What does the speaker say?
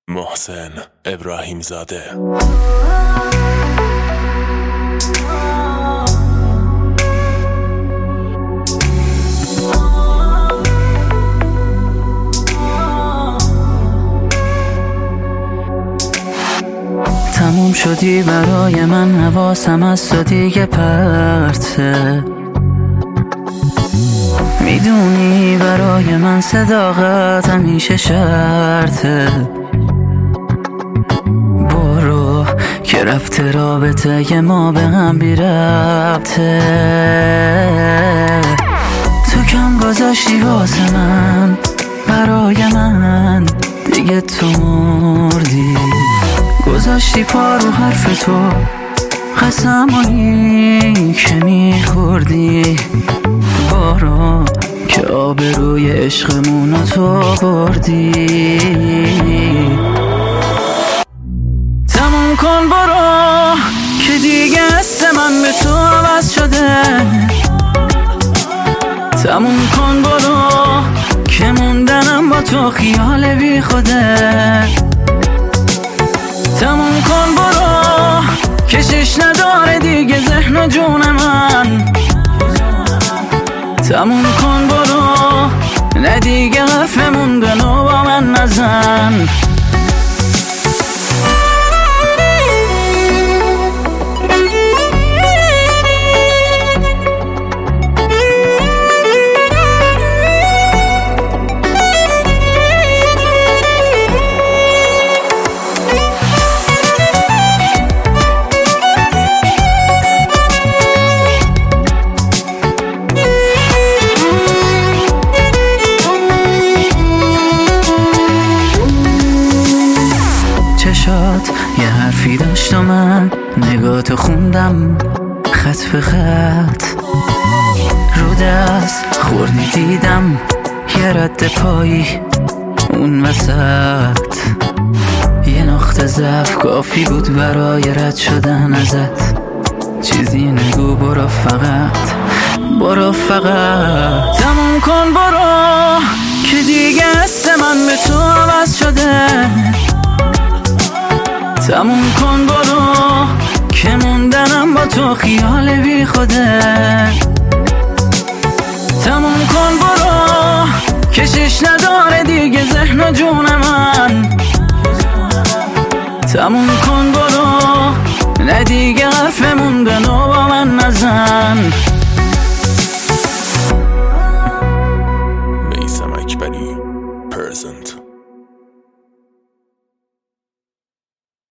محسن ابراهیم زاده. تموم شدی برای من، حواسم از تو دیگه پرته. میدونی برای من صداقت همیشه شرطه. برو که رفت رابطه ما به هم بی ربطه. تو کم گذاشتی واسه من، برای من دیگه تو مردی. گذاشتی پا رو حرف تو، قسمایی که میخوردی. برو که آبروی عشقمونو تو بردی. تموم کن برو که دیگه حس من به تو عوض شده. تموم کن برو که موندنم با تو خیال بی خوده. تموم کن برو کشش نداره دیگه ذهن و جون من. تموم کن برو نه دیگه حرف موندن و با من نزن. چشات یه حرفی داشت و من نگاتو خوندم خط به خط. رو دست خوردی دیدم یه رد پایی اون وسط. یه نقطه ضعف کافی بود برای رد شدن ازت. چیزی نگو برو فقط، برو فقط. تموم کن برو که دیگه حس من به تو عوض شده. تموم کن برو که موندنم با تو خیال بی خوده. تموم کن برو کشش نداره دیگه ذهن و جون من. تموم